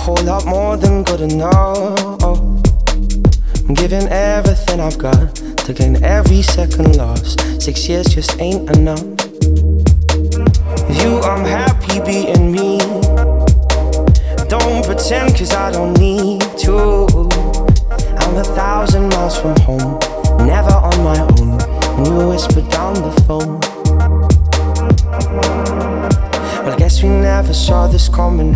whole lot more than good enough. I'm giving everything I've got to gain every second lost. 6 years just ain't enough. With you, I'm happy being me. Don't pretend, cause I don't need to. I'm 1,000 miles from home, never on my own. And you whisper down the phone. Well, I guess we never saw this coming.